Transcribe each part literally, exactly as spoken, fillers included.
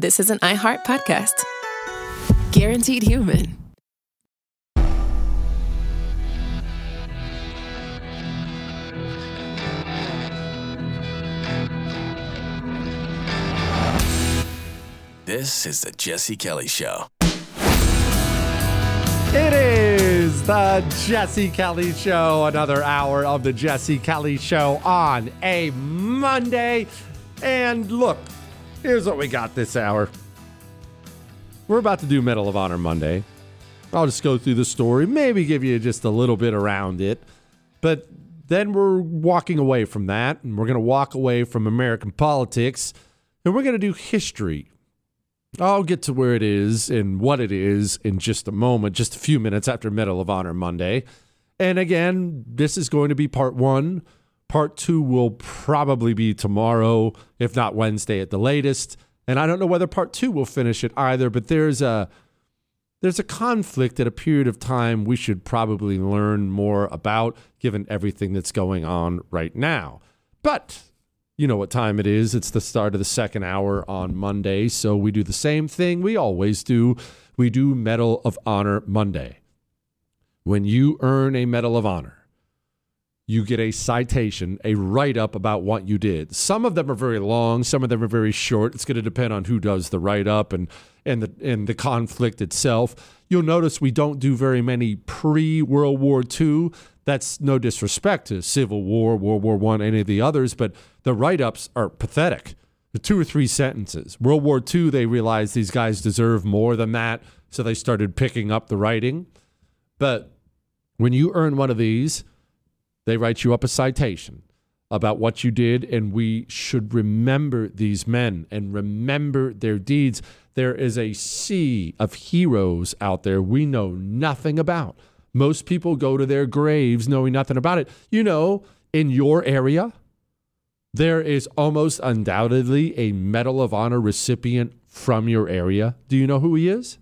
this is an iHeart podcast. Guaranteed Human. This is the Jesse Kelly Show. It is the Jesse Kelly Show, another hour of the Jesse Kelly Show on a Monday. And look, here's what we got this hour. We're about to do Medal of Honor Monday. I'll just go through the story, maybe give you just a little bit around it. But then we're walking away from that, and we're going to walk away from American politics, and we're going to do history. I'll get to where it is and what it is in just a moment, just a few minutes after Medal of Honor Monday. And again, this is going to be part one. Part two will probably be tomorrow, if not Wednesday at the latest. And I don't know whether part two will finish it either, but there's a there's a conflict at a period of time we should probably learn more about, given everything that's going on right now. But you know what time it is. It's the start of the second hour on Monday, so we do the same thing we always do. We do Medal of Honor Monday. When you earn a Medal of Honor, you get a citation, a write-up about what you did. Some of them are very long. Some of them are very short. It's going to depend on who does the write-up and, and, the, and the conflict itself. You'll notice we don't do very many pre-World War Two. That's no disrespect to Civil War, World War One, any of the others, but the write-ups are pathetic. The two or three sentences. World War Two, they realized these guys deserve more than that, so they started picking up the writing. But when you earn one of these, they write you up a citation about what you did, and we should remember these men and remember their deeds. There is a sea of heroes out there we know nothing about. Most people go to their graves knowing nothing about it. You know, in your area, there is almost undoubtedly a Medal of Honor recipient from your area. Do you know who he is?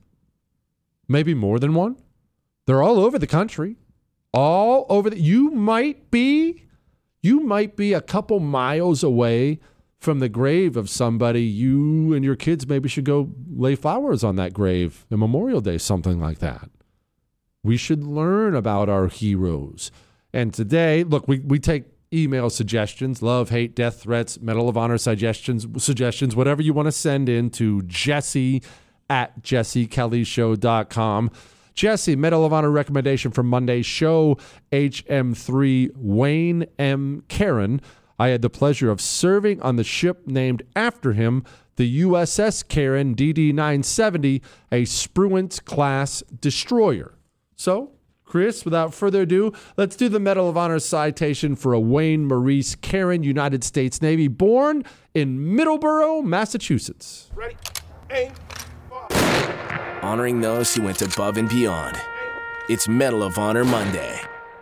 Maybe more than one. They're all over the country. All over the, you might be, you might be a couple miles away from the grave of somebody. You and your kids maybe should go lay flowers on that grave on Memorial Day, something like that. We should learn about our heroes. And today, look, we, we take email suggestions, love, hate, death threats, Medal of Honor suggestions, suggestions, whatever you want to send in to Jesse at jesse kelly show dot com. Jesse, Medal of Honor recommendation for Monday's show, H M three Wayne M. Caron. I had the pleasure of serving on the ship named after him, the U S S Caron D D nine seventy, a Spruance-class destroyer. So, Chris, without further ado, let's do the Medal of Honor citation for a Wayne Maurice Caron, United States Navy, born in Middleborough, Massachusetts. Ready, aim, fire. Honoring those who went above and beyond. It's Medal of Honor Monday.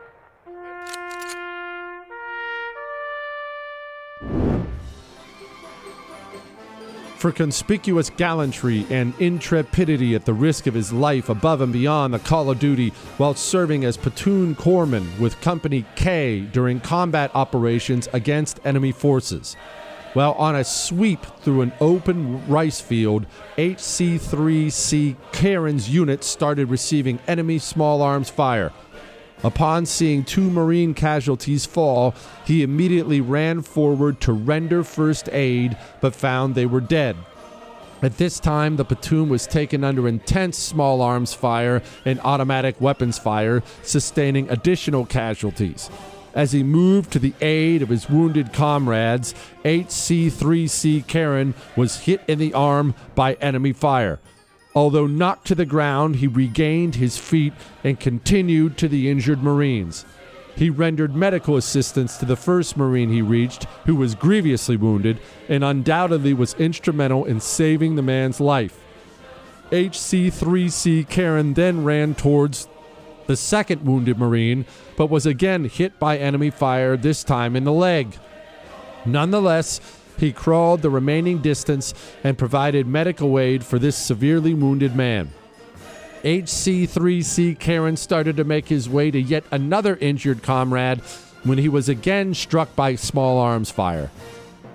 For conspicuous gallantry and intrepidity at the risk of his life above and beyond the call of duty while serving as platoon corpsman with Company K during combat operations against enemy forces. While on a sweep through an open rice field, H C three C Caron's unit started receiving enemy small arms fire. Upon seeing two Marine casualties fall, he immediately ran forward to render first aid, but found they were dead. At this time, the platoon was taken under intense small arms fire and automatic weapons fire, sustaining additional casualties. As he moved to the aid of his wounded comrades, H C three C Caron was hit in the arm by enemy fire. Although knocked to the ground, he regained his feet and continued to the injured Marines. He rendered medical assistance to the first Marine he reached, who was grievously wounded, and undoubtedly was instrumental in saving the man's life. H C three C Caron then ran towards the second wounded Marine, but was again hit by enemy fire, this time in the leg. Nonetheless, he crawled the remaining distance and provided medical aid for this severely wounded man. H C three C Caron started to make his way to yet another injured comrade when he was again struck by small arms fire.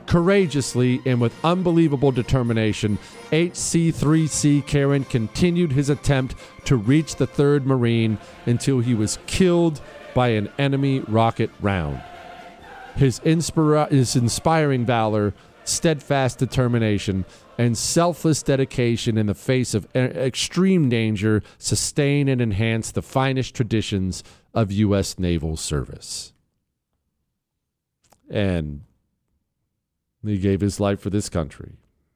Courageously and with unbelievable determination, H C three C Karen continued his attempt to reach the third Marine until he was killed by an enemy rocket round. His, inspira- his inspiring valor, steadfast determination, and selfless dedication in the face of e- extreme danger sustain and enhance the finest traditions of U S naval service. And he gave his life for this country.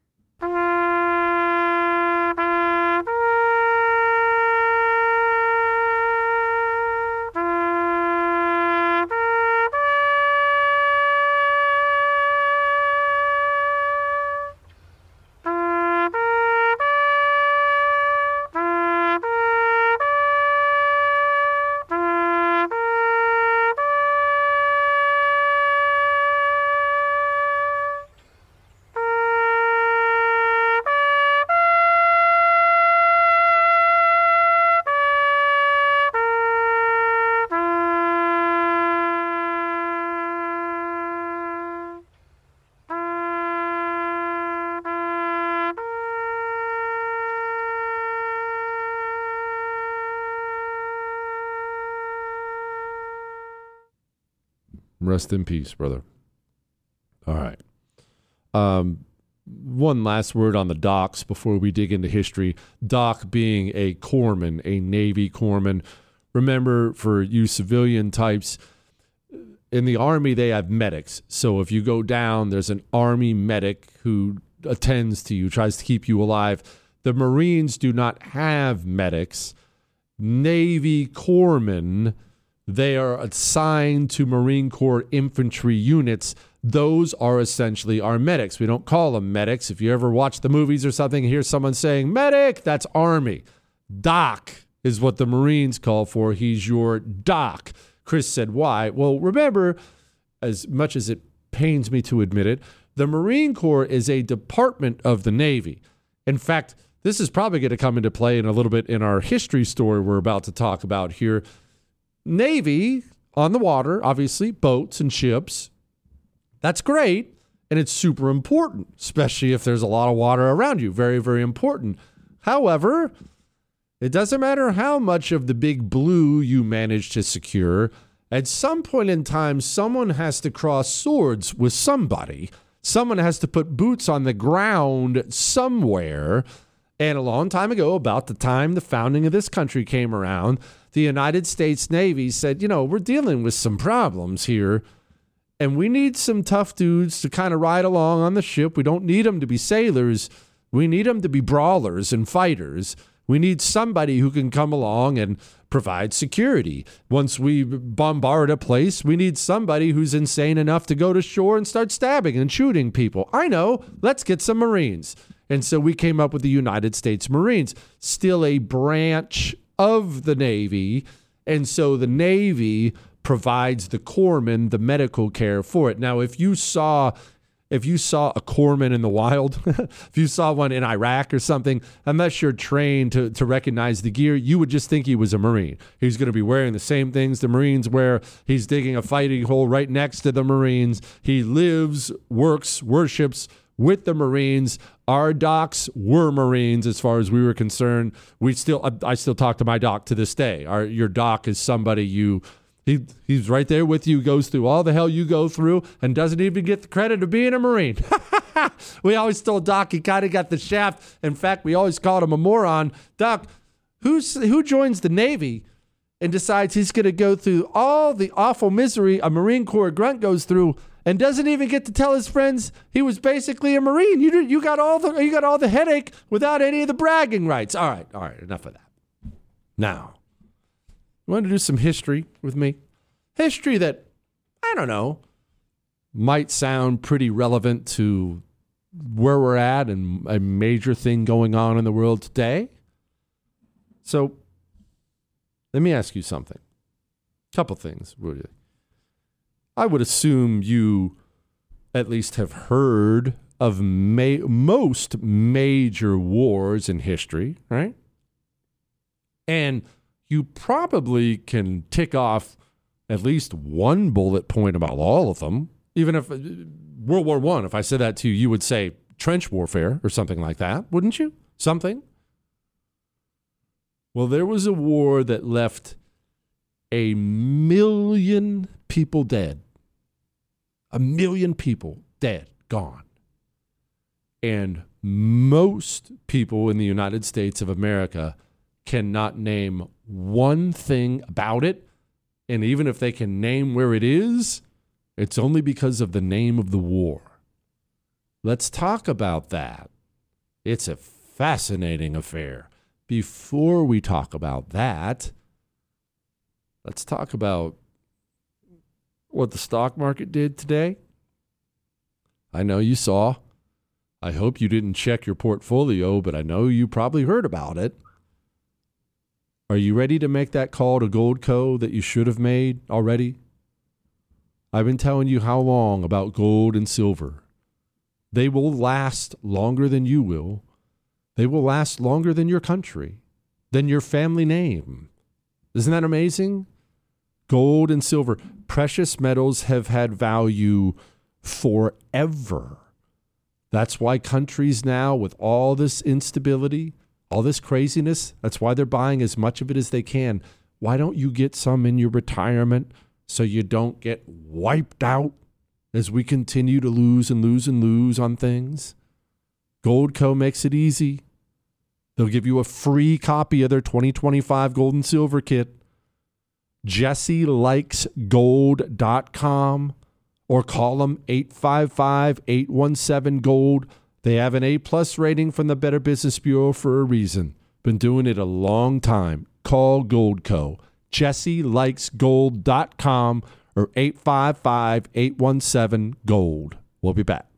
Rest in peace, brother. All right. Um, one last word on the Docs before we dig into history. Doc being a corpsman, a Navy corpsman. Remember, for you civilian types, in the Army, they have medics. So if you go down, there's an Army medic who attends to you, tries to keep you alive. The Marines do not have medics. Navy corpsmen, they are assigned to Marine Corps infantry units. Those are essentially our medics. We don't call them medics. If you ever watch the movies or something and hear someone saying medic, that's Army. Doc is what the Marines call for. He's your doc. Chris said, why? Well, remember, as much as it pains me to admit it, the Marine Corps is a department of the Navy. In fact, this is probably going to come into play in a little bit in our history story we're about to talk about here. Navy on the water, obviously, boats and ships. That's great, and it's super important, especially if there's a lot of water around you. Very, very important. However, it doesn't matter how much of the big blue you manage to secure. At some point in time, someone has to cross swords with somebody. Someone has to put boots on the ground somewhere. And a long time ago, about the time the founding of this country came around, the United States Navy said, you know, we're dealing with some problems here, and we need some tough dudes to kind of ride along on the ship. We don't need them to be sailors. We need them to be brawlers and fighters. We need somebody who can come along and provide security. Once we bombard a place, we need somebody who's insane enough to go to shore and start stabbing and shooting people. I know, let's get some Marines. And so we came up with the United States Marines, still a branch of the Navy. And so the Navy provides the corpsmen the medical care for it. Now, if you saw if you saw a corpsman in the wild, if you saw one in Iraq or something, unless you're trained to, to recognize the gear, you would just think he was a Marine. He's going to be wearing the same things the Marines wear. He's digging a fighting hole right next to the Marines. He lives, works, worships with the Marines. Our docs were Marines as far as we were concerned. We still, I, I still talk to my doc to this day. Our, your doc is somebody you, he he's right there with you, goes through all the hell you go through, and doesn't even get the credit of being a Marine. We always told Doc he kind of got the shaft. In fact, we always called him a moron. Doc, who's who joins the Navy and decides he's going to go through all the awful misery a Marine Corps grunt goes through, and doesn't even get to tell his friends he was basically a Marine? You you got all the you got all the headache without any of the bragging rights. All right, all right, enough of that. Now, you want to do some history with me? History that, I don't know, might sound pretty relevant to where we're at and a major thing going on in the world today. So, let me ask you something. A couple things, would you? I would assume you at least have heard of ma- most major wars in history, right? And you probably can tick off at least one bullet point about all of them. Even if uh, World War One, if I said that to you, you would say trench warfare or something like that, wouldn't you? Something. Well, there was a war that left a million people dead. A million people dead, gone. And most people in the United States of America cannot name one thing about it. And even if they can name where it is, it's only because of the name of the war. Let's talk about that. It's a fascinating affair. Before we talk about that, let's talk about what the stock market did today. I know you saw. I hope you didn't check your portfolio, but I know you probably heard about it. Are you ready to make that call to Goldco that you should have made already? I've been telling you how long about gold and silver. They will last longer than you will. They will last longer than your country, than your family name. Isn't that amazing? Gold and silver, precious metals have had value forever. That's why countries now, with all this instability, all this craziness, that's why they're buying as much of it as they can. Why don't you get some in your retirement so you don't get wiped out as we continue to lose and lose and lose on things? Goldco makes it easy. They'll give you a free copy of their twenty twenty-five gold and silver kit. Jesse Likes Gold dot com or call them eight five five, eight one seven, GOLD. They have an A-plus rating from the Better Business Bureau for a reason. Been doing it a long time. Call Goldco. Jesse Likes Gold dot com or eight five five, eight one seven, GOLD. We'll be back.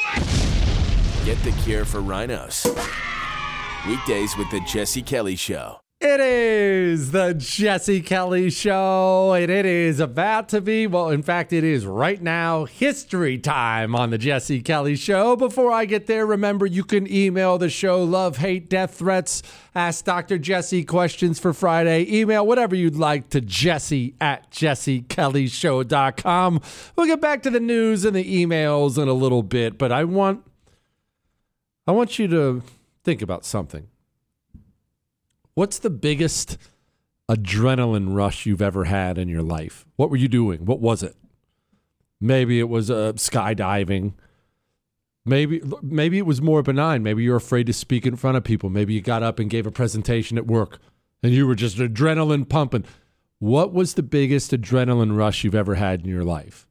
Get the cure for rhinos. Weekdays with the Jesse Kelly Show. It is the Jesse Kelly Show, and it is about to be, well, in fact, it is right now, history time on the Jesse Kelly Show. Before I get there, remember, you can email the show, love, hate, death threats, ask Doctor Jesse questions for Friday, email whatever you'd like to Jesse at jesse kelly show dot com. We'll get back to the news and the emails in a little bit, but I want, I want you to think about something. What's the biggest adrenaline rush you've ever had in your life? What were you doing? What was it? Maybe it was uh, skydiving. Maybe maybe it was more benign. Maybe you're afraid to speak in front of people. Maybe you got up and gave a presentation at work and you were just adrenaline pumping. What was the biggest adrenaline rush you've ever had in your life?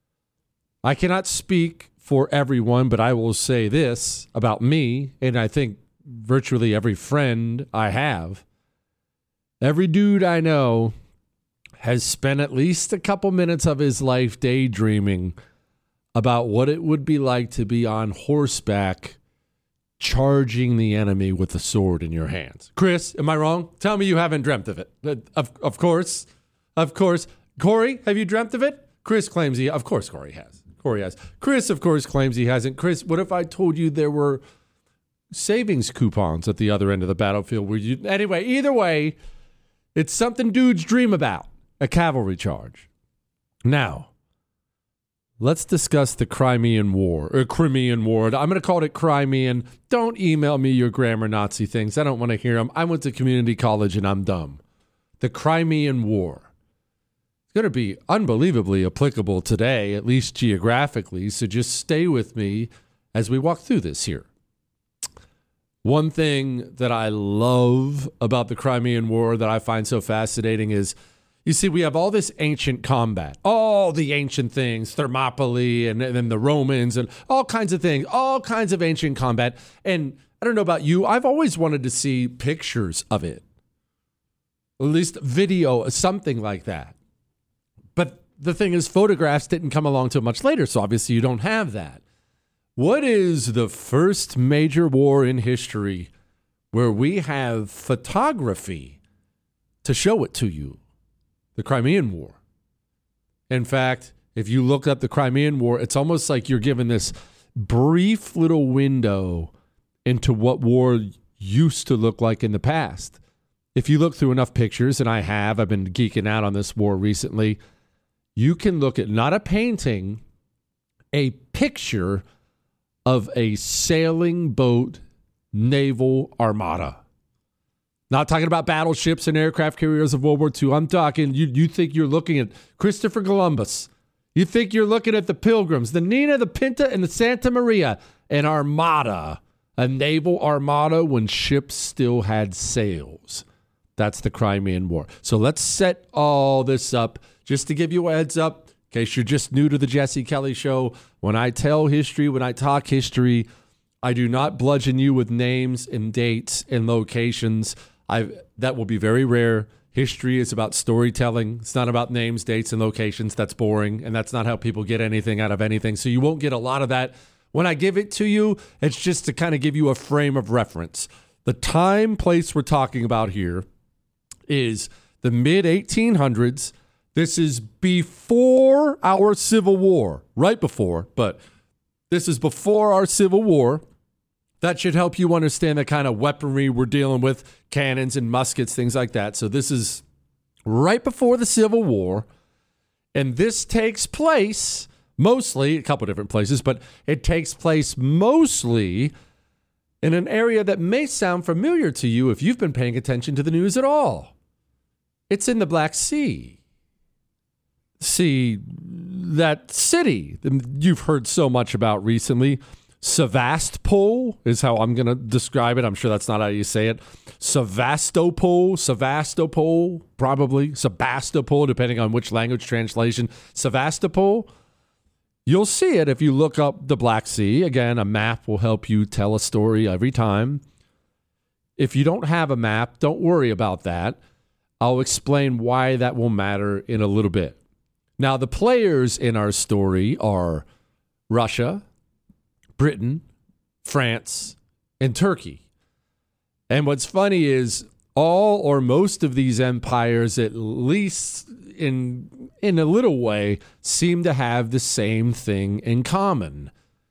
I cannot speak for everyone, but I will say this about me, and I think virtually every friend I have. Every dude I know has spent at least a couple minutes of his life daydreaming about what it would be like to be on horseback charging the enemy with a sword in your hands. Chris, am I wrong? Tell me you haven't dreamt of it. Of, of course. Of course. Corey, have you dreamt of it? Chris claims he, of course Corey has. Corey has. Chris, of course, claims he hasn't. Chris, what if I told you there were savings coupons at the other end of the battlefield where you, anyway, either way, it's something dudes dream about, a cavalry charge. Now, let's discuss the Crimean War, or Crimean War. I'm going to call it Crimean. Don't email me your grammar Nazi things. I don't want to hear them. I went to community college and I'm dumb. The Crimean War. It's going to be unbelievably applicable today, at least geographically, so just stay with me as we walk through this here. One thing that I love about the Crimean War that I find so fascinating is, you see, we have all this ancient combat, all the ancient things, Thermopylae and then the Romans and all kinds of things, all kinds of ancient combat. And I don't know about you, I've always wanted to see pictures of it, at least video, something like that. But the thing is, photographs didn't come along till much later, so obviously you don't have that. What is the first major war in history where we have photography to show it to you? The Crimean War. In fact, if you look up the Crimean War, it's almost like you're given this brief little window into what war used to look like in the past. If you look through enough pictures, and I have, I've been geeking out on this war recently, you can look at not a painting, a picture of a sailing boat naval armada. Not talking about battleships and aircraft carriers of World War Two. I'm talking, you, you think you're looking at Christopher Columbus. You think you're looking at the Pilgrims, the Nina, the Pinta, and the Santa Maria, an armada, a naval armada when ships still had sails. That's the Crimean War. So let's set all this up just to give you a heads up. In case you're just new to the Jesse Kelly Show, when I tell history, when I talk history, I do not bludgeon you with names and dates and locations. I that will be very rare. History is about storytelling. It's not about names, dates, and locations. That's boring, and that's not how people get anything out of anything. So you won't get a lot of that. When I give it to you, it's just to kind of give you a frame of reference. The time, place we're talking about here is the mid eighteen hundreds. This is before our Civil War, right before, but this is before our Civil War. That should help you understand the kind of weaponry we're dealing with, cannons and muskets, things like that. So this is right before the Civil War, and this takes place mostly, a couple different places, but it takes place mostly in an area that may sound familiar to you if you've been paying attention to the news at all. It's in the Black Sea. See, that city you've heard so much about recently, Sevastopol is how I'm going to describe it. I'm sure that's not how you say it. Sevastopol, Sevastopol, probably. Sebastopol, depending on which language translation. Sevastopol. You'll see it if you look up the Black Sea. Again, a map will help you tell a story every time. If you don't have a map, don't worry about that. I'll explain why that will matter in a little bit. Now, the players in our story are Russia, Britain, France, and Turkey. And what's funny is all or most of these empires, at least in in a little way, seem to have the same thing in common.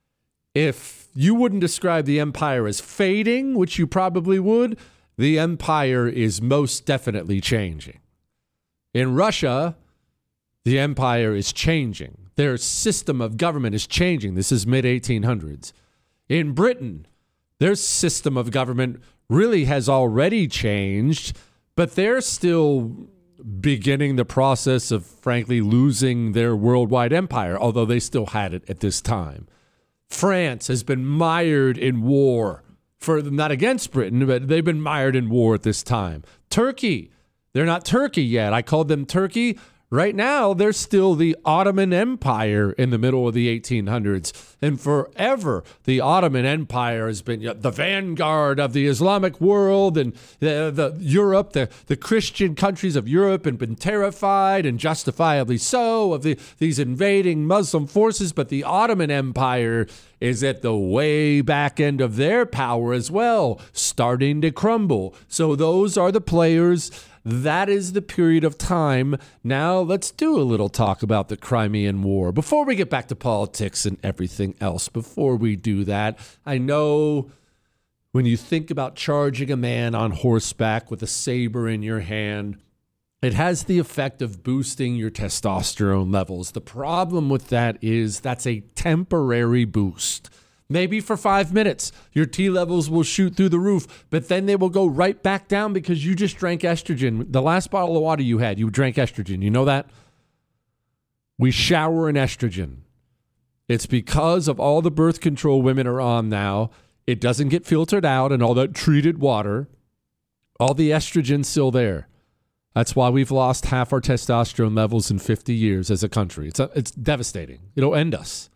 If you wouldn't describe the empire as fading, which you probably would, the empire is most definitely changing. In Russia, the empire is changing. Their system of government is changing. This is mid eighteen hundreds. In Britain, their system of government really has already changed, but they're still beginning the process of, frankly, losing their worldwide empire, although they still had it at this time. France has been mired in war, for not against Britain, but they've been mired in war at this time. Turkey, they're not Turkey yet. I called them Turkey. Right now, they're still the Ottoman Empire in the middle of the eighteen hundreds. And forever, the Ottoman Empire has been the vanguard of the Islamic world, and the, the Europe, the, the Christian countries of Europe have been terrified, and justifiably so, of the, these invading Muslim forces. But the Ottoman Empire is at the way back end of their power as well, starting to crumble. So those are the players. That is the period of time. Now let's do a little talk about the Crimean War. Before we get back to politics and everything else, before we do that, I know when you think about charging a man on horseback with a saber in your hand, it has the effect of boosting your testosterone levels. The problem with that is that's a temporary boost. Maybe for five minutes, your T levels will shoot through the roof, but then they will go right back down because you just drank estrogen. The last bottle of water you had, you drank estrogen. You know that? We shower in estrogen. It's because of all the birth control women are on now. It doesn't get filtered out and all that treated water. All the estrogen's still there. That's why we've lost half our testosterone levels in fifty years as a country. It's a, it's devastating. It'll end us.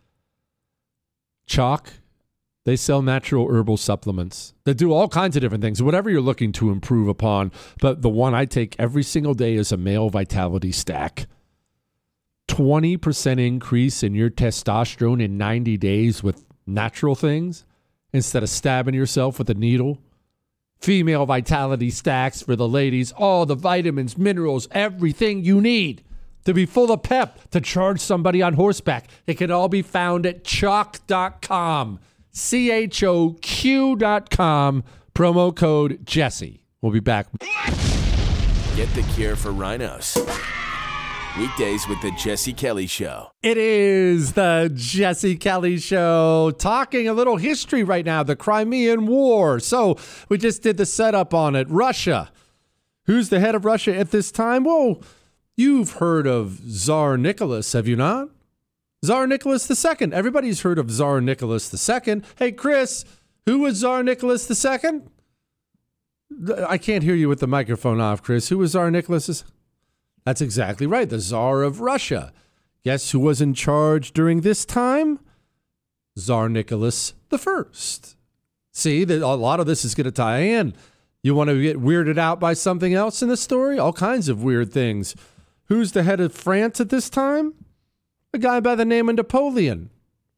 Chalk. They sell natural herbal supplements that do all kinds of different things, whatever you're looking to improve upon. But the one I take every single day is a male vitality stack. twenty percent increase in your testosterone in ninety days with natural things instead of stabbing yourself with a needle. Female vitality stacks for the ladies, all the vitamins, minerals, everything you need to be full of pep to charge somebody on horseback. It can all be found at chalk dot com. C H O Q dot com, promo code Jesse. We'll be back. Get the cure for rhinos. Weekdays with the Jesse Kelly Show. It is the Jesse Kelly Show, talking a little history right now, the Crimean War. So we just did the setup on it. Russia. Who's the head of Russia at this time? Well, you've heard of Tsar Nicholas, have you not? Tsar Nicholas the Second. Everybody's heard of Tsar Nicholas the Second. Hey, Chris, who was Tsar Nicholas the Second? I can't hear you with the microphone off, Chris. Who was Tsar Nicholas the Second? That's exactly right, the Tsar of Russia. Guess who was in charge during this time? Tsar Nicholas the First. See, that a lot of this is going to tie in. You want to get weirded out by something else in the story? All kinds of weird things. Who's the head of France at this time? A guy by the name of Napoleon.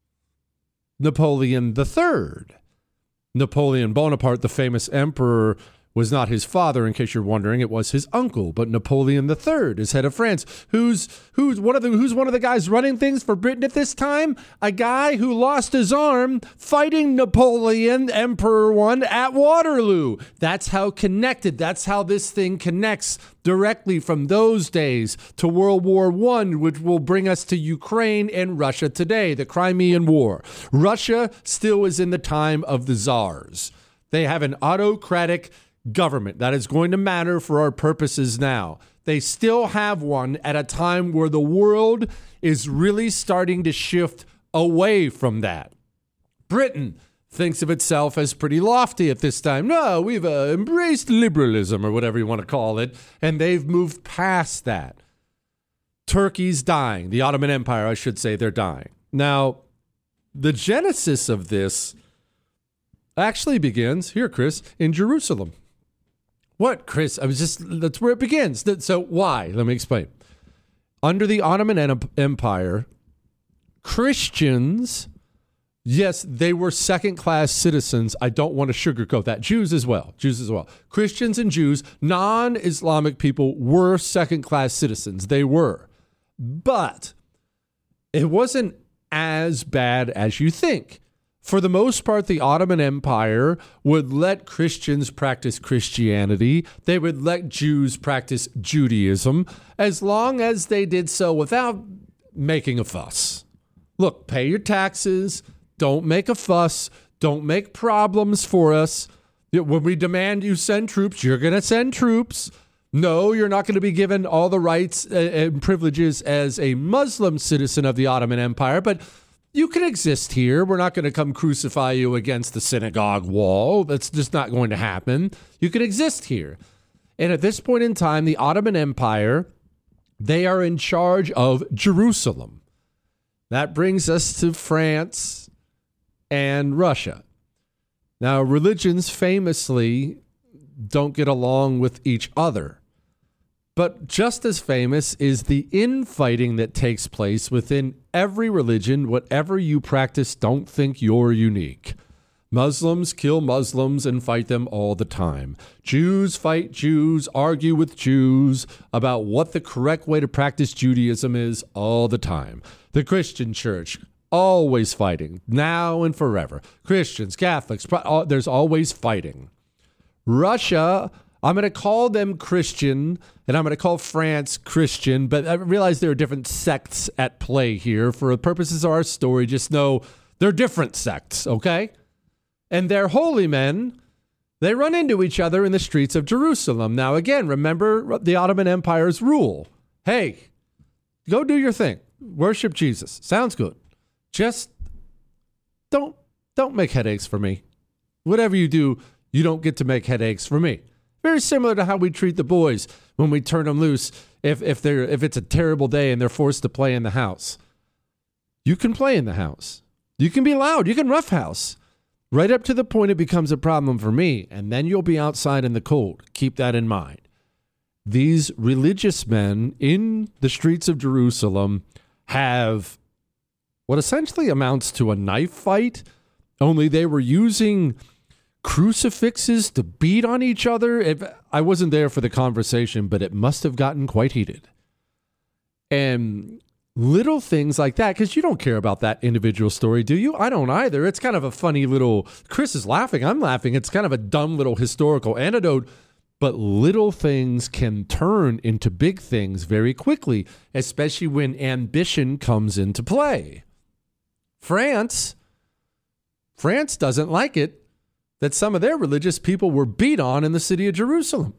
Napoleon the Third. Napoleon Bonaparte, the famous emperor, was not his father, in case you're wondering. It was his uncle. But Napoleon the Third is head of France. Who's who's one of the who's one of the guys running things for Britain at this time? A guy who lost his arm fighting Napoleon, Emperor One, at Waterloo. That's how connected. That's how this thing connects directly from those days to World War One, which will bring us to Ukraine and Russia today, the Crimean War. Russia still is in the time of the czars. They have an autocratic government. That is going to matter for our purposes now. They still have one at a time where the world is really starting to shift away from that. Britain thinks of itself as pretty lofty at this time. No, we've uh, embraced liberalism, or whatever you want to call it, and they've moved past that. Turkey's dying. The Ottoman Empire, I should say, they're dying. Now, the genesis of this actually begins, here, Chris, in Jerusalem. What, Chris? I was just, that's where it begins. So why? Let me explain. Under the Ottoman Empire, Christians, yes, they were second-class citizens. I don't want to sugarcoat that. Jews as well. Jews as well. Christians and Jews, non-Islamic people, were second-class citizens. They were. But it wasn't as bad as you think. For the most part, the Ottoman Empire would let Christians practice Christianity. They would let Jews practice Judaism, as long as they did so without making a fuss. Look, pay your taxes. Don't make a fuss. Don't make problems for us. When we demand you send troops, you're going to send troops. No, you're not going to be given all the rights and privileges as a Muslim citizen of the Ottoman Empire, but you can exist here. We're not going to come crucify you against the synagogue wall. That's just not going to happen. You can exist here. And at this point in time, the Ottoman Empire, they are in charge of Jerusalem. That brings us to France and Russia. Now, religions famously don't get along with each other. But just as famous is the infighting that takes place within every religion. Whatever you practice, don't think you're unique. Muslims kill Muslims and fight them all the time. Jews fight Jews, argue with Jews about what the correct way to practice Judaism is all the time. The Christian church, always fighting, now and forever. Christians, Catholics, there's always fighting. Russia, I'm going to call them Christian, and I'm going to call France Christian, but I realize there are different sects at play here. For the purposes of our story, just know they're different sects, okay? And their holy men, they run into each other in the streets of Jerusalem. Now, again, remember the Ottoman Empire's rule. Hey, go do your thing. Worship Jesus. Sounds good. Just don't don't make headaches for me. Whatever you do, you don't get to make headaches for me. Very similar to how we treat the boys when we turn them loose if if they're if it's a terrible day and they're forced to play in the house. You can play in the house. You can be loud. You can roughhouse. Right up to the point it becomes a problem for me, and then you'll be outside in the cold. Keep that in mind. These religious men in the streets of Jerusalem have what essentially amounts to a knife fight, only they were using crucifixes to beat on each other. If, I wasn't there for the conversation, but it must have gotten quite heated. And little things like that, because you don't care about that individual story, do you? I don't either. It's kind of a funny little, Chris is laughing, I'm laughing. It's kind of a dumb little historical anecdote, But little things can turn into big things very quickly, especially when ambition comes into play. France, France doesn't like it that some of their religious people were beat on in the city of Jerusalem.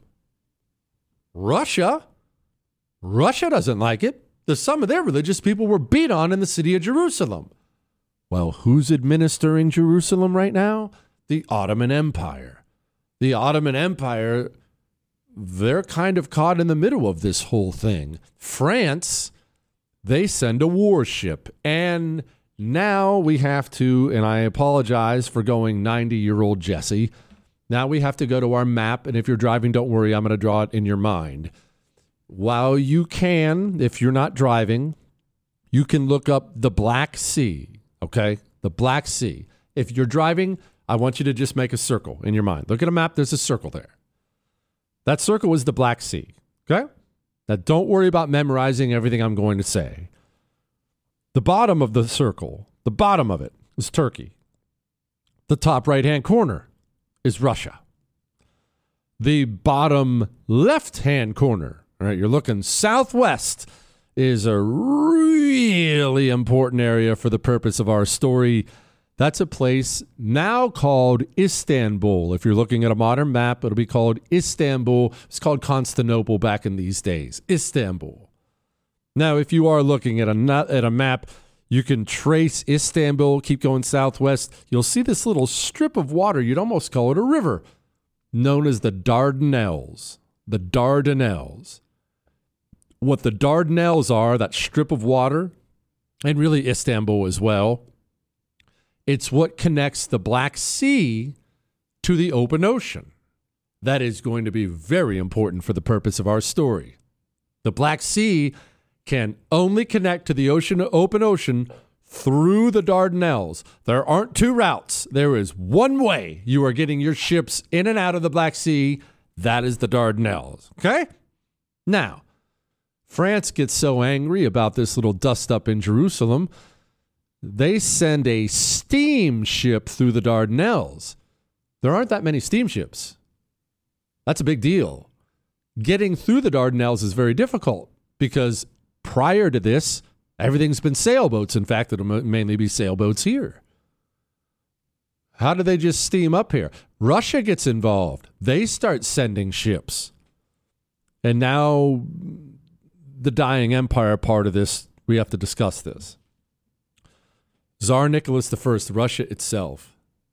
Russia, Russia doesn't like it that some of their religious people were beat on in the city of Jerusalem. Well, who's administering Jerusalem right now? The Ottoman Empire. The Ottoman Empire, they're kind of caught in the middle of this whole thing. France, they send a warship. And now we have to, and I apologize for going ninety-year-old Jesse. Now we have to go to our map. And if you're driving, don't worry, I'm going to draw it in your mind. While you can, if you're not driving, you can look up the Black Sea, okay? The Black Sea. If you're driving, I want you to just make a circle in your mind. Look at a map. There's a circle there. That circle is the Black Sea, okay? Now, don't worry about memorizing everything I'm going to say. The bottom of the circle, the bottom of it is Turkey. The top right-hand corner is Russia. The bottom left-hand corner, all right, you're looking southwest, is a really important area for the purpose of our story. That's a place now called Istanbul. If you're looking at a modern map, it'll be called Istanbul. It's called Constantinople back in these days. Istanbul. Now, if you are looking at a, at a map, you can trace Istanbul, keep going southwest. You'll see this little strip of water. You'd almost call it a river, known as the Dardanelles. The Dardanelles. What the Dardanelles are, that strip of water, and really Istanbul as well, it's what connects the Black Sea to the open ocean. That is going to be very important for the purpose of our story. The Black Sea can only connect to the ocean, open ocean through the Dardanelles. There aren't two routes. There is one way you are getting your ships in and out of the Black Sea. That is the Dardanelles. Okay? Now, France gets so angry about this little dust-up in Jerusalem, they send a steamship through the Dardanelles. There aren't that many steamships. That's a big deal. Getting through the Dardanelles is very difficult because prior to this, everything's been sailboats. In fact, it'll mainly be sailboats here. How do they just steam up here? Russia gets involved. They start sending ships. And now the dying empire part of this, we have to discuss this. Tsar Nicholas the First, Russia itself,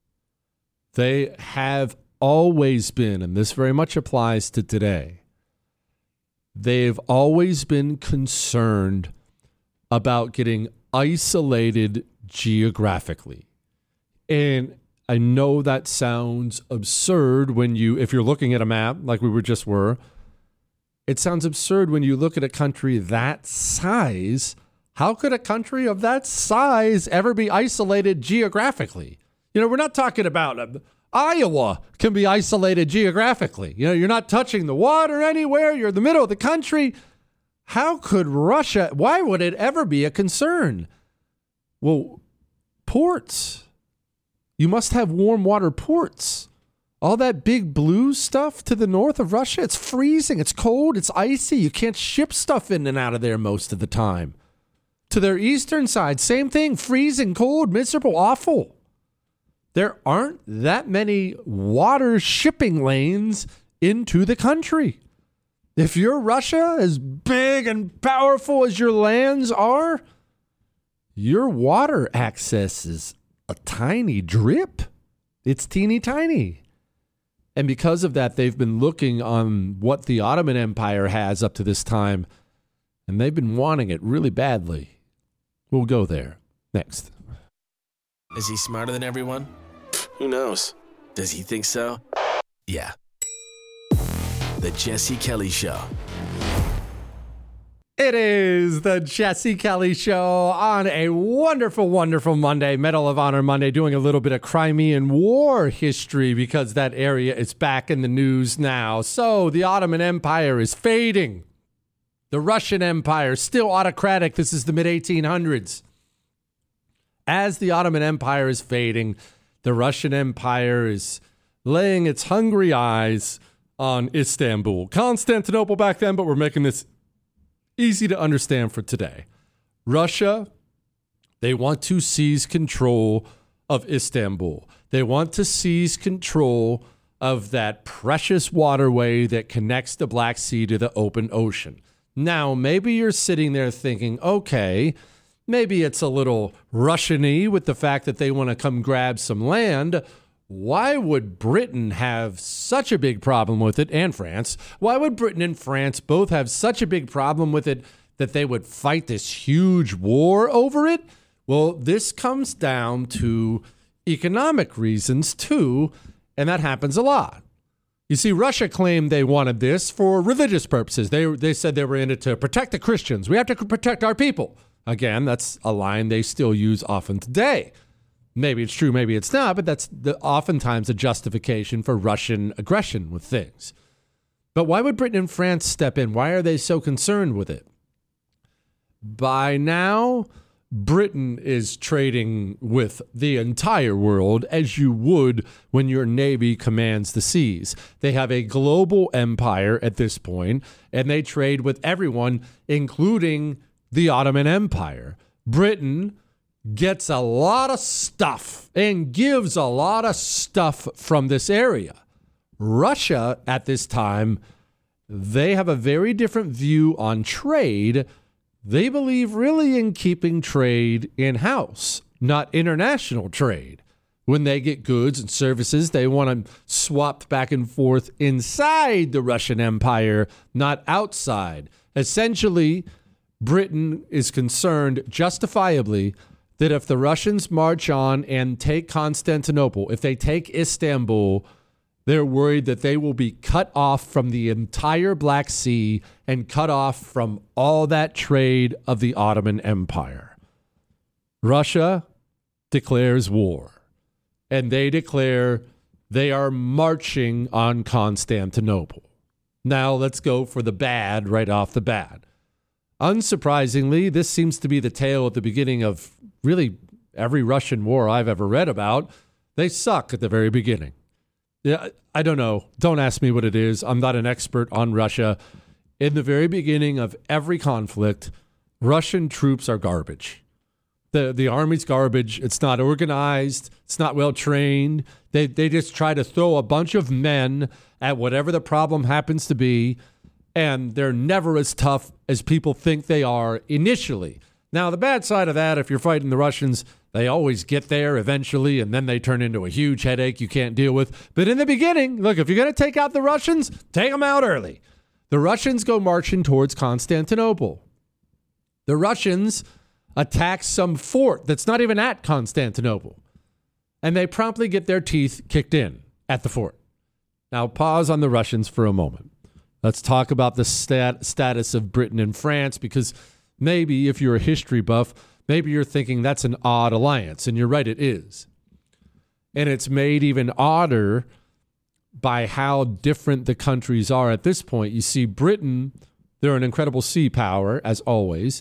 they have always been, and this very much applies to today, they've always been concerned about getting isolated geographically. And I know that sounds absurd when you, if you're looking at a map like we were just were, it sounds absurd when you look at a country that size. How could a country of that size ever be isolated geographically? You know, we're not talking about uh, Iowa can be isolated geographically. You know, you're not touching the water anywhere. You're in the middle of the country. How could Russia, why would it ever be a concern? Well, ports. You must have warm water ports. All that big blue stuff to the north of Russia, it's freezing, it's cold, it's icy. You can't ship stuff in and out of there most of the time. To their eastern side, same thing, freezing, cold, miserable, awful. There aren't that many water shipping lanes into the country. If you're Russia, as big and powerful as your lands are, your water access is a tiny drip. It's teeny tiny. And because of that, they've been looking on what the Ottoman Empire has up to this time, and they've been wanting it really badly. We'll go there next. Is he smarter than everyone? Who knows? Does he think so? Yeah. The Jesse Kelly Show. It is the Jesse Kelly Show on a wonderful, wonderful Monday, Medal of Honor Monday, doing a little bit of Crimean War history because that area is back in the news now. So the Ottoman Empire is fading. The Russian Empire, still autocratic. This is the mid eighteen hundreds. As the Ottoman Empire is fading, the Russian Empire is laying its hungry eyes on Istanbul. Constantinople back then, but we're making this easy to understand for today. Russia, they want to seize control of Istanbul. They want to seize control of that precious waterway that connects the Black Sea to the open ocean. Now, maybe you're sitting there thinking, okay, maybe it's a little Russian-y with the fact that they want to come grab some land. Why would Britain have such a big problem with it, and France? Why would Britain and France both have such a big problem with it that they would fight this huge war over it? Well, this comes down to economic reasons too, and that happens a lot. You see, Russia claimed they wanted this for religious purposes. They, they said they were in it to protect the Christians. We have to protect our people. Again, that's a line they still use often today. Maybe it's true, maybe it's not, but that's the, oftentimes a justification for Russian aggression with things. But why would Britain and France step in? Why are they so concerned with it? By now, Britain is trading with the entire world as you would when your navy commands the seas. They have a global empire at this point, and they trade with everyone, including the Ottoman Empire. Britain gets a lot of stuff and gives a lot of stuff from this area. Russia, at this time, they have a very different view on trade. They believe really in keeping trade in-house, not international trade. When they get goods and services, they want them swapped back and forth inside the Russian Empire, not outside. Essentially, Britain is concerned, justifiably, that if the Russians march on and take Constantinople, if they take Istanbul, they're worried that they will be cut off from the entire Black Sea and cut off from all that trade of the Ottoman Empire. Russia declares war, and they declare they are marching on Constantinople. Now let's go for the bad right off the bat. Unsurprisingly, this seems to be the tale at the beginning of really every Russian war I've ever read about. They suck at the very beginning. Yeah, I don't know. Don't ask me what it is. I'm not an expert on Russia. In the very beginning of every conflict, Russian troops are garbage. The the army's garbage. It's not organized. It's not well trained. They they just try to throw a bunch of men at whatever the problem happens to be, and they're never as tough as people think they are initially. Now, the bad side of that, if you're fighting the Russians, they always get there eventually, and then they turn into a huge headache you can't deal with. But in the beginning, look, if you're going to take out the Russians, take them out early. The Russians go marching towards Constantinople. The Russians attack some fort that's not even at Constantinople, and they promptly get their teeth kicked in at the fort. Now, pause on the Russians for a moment. Let's talk about the stat- status of Britain and France, because maybe if you're a history buff, maybe you're thinking that's an odd alliance, and you're right, it is. And it's made even odder by how different the countries are at this point. You see, Britain, they're an incredible sea power, as always.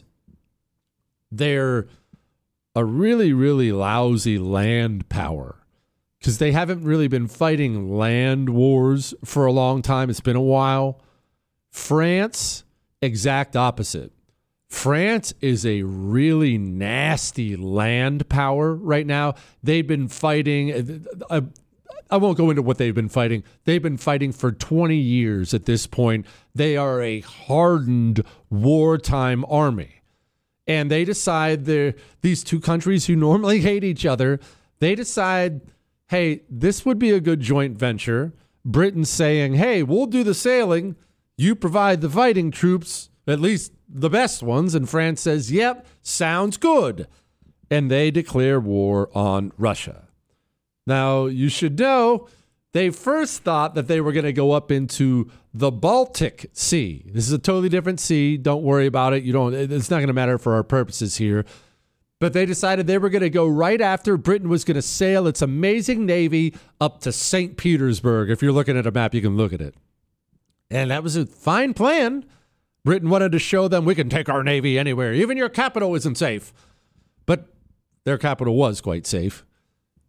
They're a really, really lousy land power because they haven't really been fighting land wars for a long time. It's been a while. France, exact opposite. France is a really nasty land power right now. They've been fighting. I, I won't go into what they've been fighting. They've been fighting for twenty years at this point. They are a hardened wartime army. And they decide, they're, these two countries who normally hate each other, they decide, hey, this would be a good joint venture. Britain's saying, hey, we'll do the sailing. You provide the fighting troops, at least the best ones. And France says, yep, sounds good. And they declare war on Russia. Now, you should know, they first thought that they were going to go up into the Baltic Sea. This is a totally different sea. Don't worry about it. You don't. It's not going to matter for our purposes here. But they decided they were going to go right after Britain was going to sail its amazing navy up to Saint Petersburg. If you're looking at a map, you can look at it. And that was a fine plan. Britain wanted to show them we can take our navy anywhere. Even your capital isn't safe. But their capital was quite safe.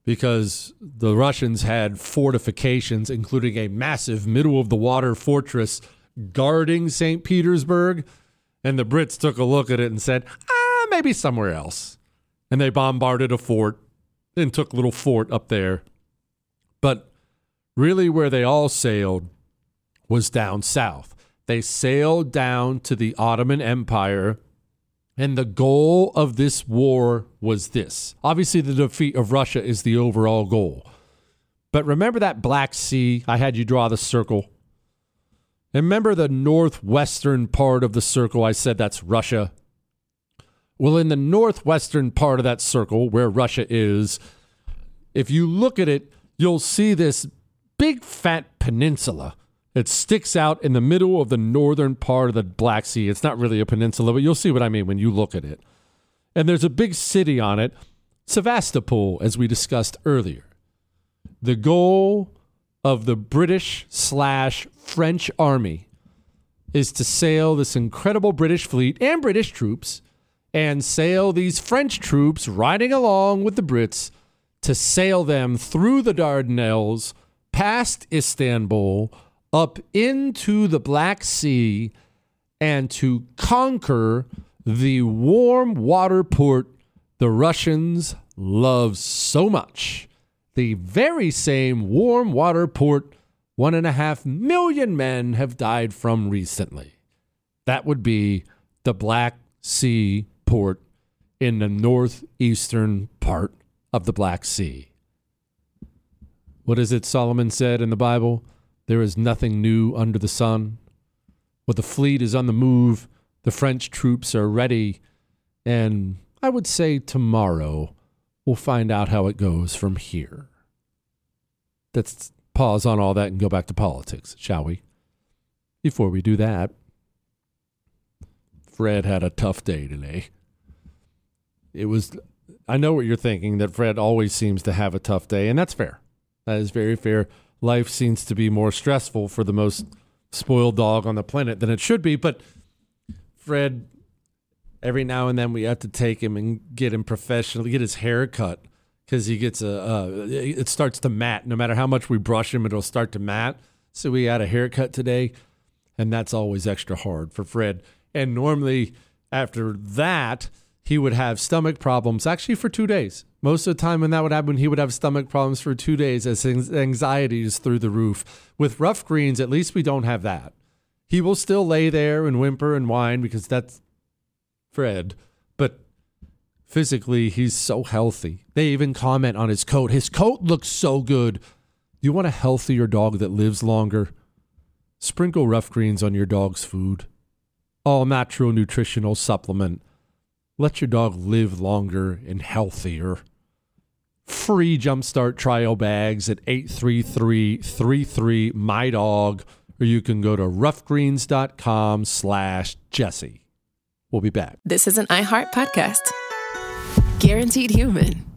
because the Russians had fortifications, including a massive middle-of-the-water fortress guarding Saint Petersburg, and the Brits took a look at it and said, ah, maybe somewhere else. And they bombarded a fort and took a little fort up there. But really where they all sailed was down south. They sailed down to the Ottoman Empire, and the goal of this war was this. Obviously, the defeat of Russia is the overall goal. But remember that Black Sea? I had you draw the circle. And remember the northwestern part of the circle? I said that's Russia. Well, in the northwestern part of that circle, where Russia is, if you look at it, you'll see this big fat peninsula. It sticks out in the middle of the northern part of the Black Sea. It's not really a peninsula, but you'll see what I mean when you look at it. And there's a big city on it, Sevastopol, as we discussed earlier. The goal of the British slash French army is to sail this incredible British fleet and British troops and sail these French troops riding along with the Brits to sail them through the Dardanelles, past Istanbul, up into the Black Sea, and to conquer the warm water port the Russians love so much. The very same warm water port one and a half million men have died from recently. That would be the Black Sea port in the northeastern part of the Black Sea. What is it Solomon said in the Bible? There is nothing new under the sun. Well, the fleet is on the move. The French troops are ready. And I would say tomorrow we'll find out how it goes from here. Let's pause on all that and go back to politics, shall we? Before we do that, Fred had a tough day today. It was, I know what you're thinking, that Fred always seems to have a tough day, and that's fair. That is very fair. Life seems to be more stressful for the most spoiled dog on the planet than it should be, but Fred, every now and then we have to take him and get him professionally, get his hair cut, because he gets a, uh, it starts to mat. No matter how much we brush him, it'll start to mat. So we had a haircut today, and that's always extra hard for Fred. And normally after that, he would have stomach problems, actually for two days. Most of the time when that would happen, he would have stomach problems for two days as his anxiety is through the roof. With Rough Greens, at least we don't have that. He will still lay there and whimper and whine because that's Fred. But physically, he's so healthy. They even comment on his coat. His coat looks so good. Do you want a healthier dog that lives longer? Sprinkle Rough Greens on your dog's food. All natural nutritional supplement. Let your dog live longer and healthier. Free Jumpstart trial bags at eight three three, three three, M Y D O G, or you can go to roughgreens.com slash Jesse. We'll be back. This is an iHeart podcast. Guaranteed Human.